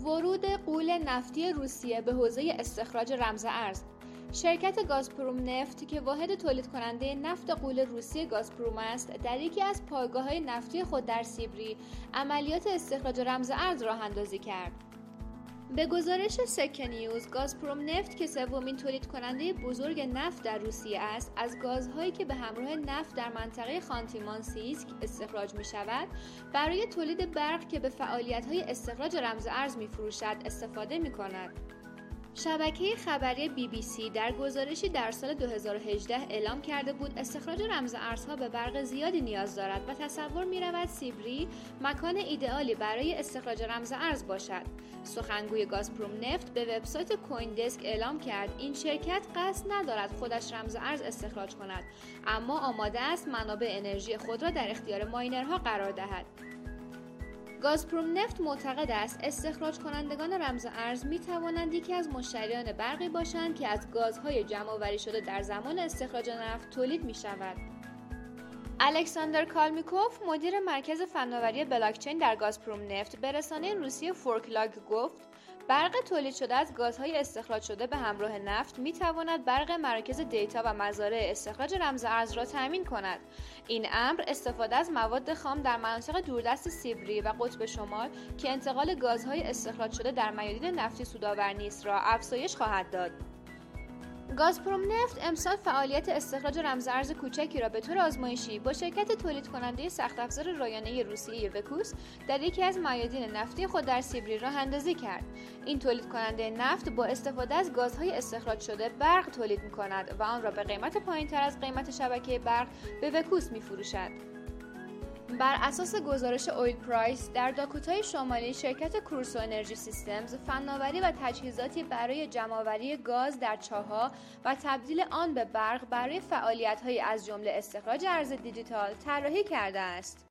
ورود غول نفتی روسیه به حوزه استخراج رمز ارز. شرکت گازپروم نفت که واحد تولید کننده نفت غول روسیه گازپروم است، در یکی از پایگاه‌های نفتی خود در سیبری عملیات استخراج رمز ارز راه اندازی کرد. به گزارش سکه نیوز، گازپروم نفت که سومین تولید کننده بزرگ نفت در روسیه است، از گازهایی که به همراه نفت در منطقه خانتی-مانسیسک استخراج می شود، برای تولید برق که به فعالیت‌های استخراج رمز ارز می فروشد استفاده می کند. شبکه خبری BBC در گزارشی در سال 2018 اعلام کرده بود استخراج رمز ارزها به برق زیادی نیاز دارد و تصور می رود سیبری مکان ایدئالی برای استخراج رمز ارز باشد. سخنگوی گازپروم نفت به وبسایت کویندسک اعلام کرد این شرکت قصد ندارد خودش رمز ارز استخراج کند، اما آماده است منابع انرژی خود را در اختیار ماینرها قرار دهد. گازپروم نفت معتقد است استخراج کنندگان رمز ارز می توانند یکی از مشتریان برقی باشند که از گازهای جمع‌آوری شده در زمان استخراج نفت تولید می شود. الکساندر کالمیکوف، مدیر مرکز فناوری بلاکچین در گازپروم نفت، به رسانه روسیه فورکلاگ گفت برق تولید شده از گازهای استخراج شده به همراه نفت می تواند برق مراکز دیتا و مزارع استخراج رمز ارز را تامین کند. این امر استفاده از مواد خام در مناطق دوردست سیبری و قطب شمال که انتقال گازهای استخراج شده در میادین نفتی سودآور نیست را افزایش خواهد داد. گازپروم نفت امسال فعالیت استخراج رمز ارز کوچکی را به طور آزمایشی با شرکت تولید کننده سخت افزار رایانه روسیه وکوس در یکی از میادین نفتی خود در سیبری راه اندازی کرد. این تولید کننده نفت با استفاده از گازهای استخراج شده برق تولید می‌کند و آن را به قیمت پایین‌تر از قیمت شبکه برق به وکوس می‌فروشد. بر اساس گزارش اویل پرایس، در داکوتای شمالی شرکت کروسو انرژی سیستمز فناوری و تجهیزاتی برای جمع‌آوری گاز در چاه‌ها و تبدیل آن به برق برای فعالیت‌های از جمله استخراج ارز دیجیتال طراحی کرده است.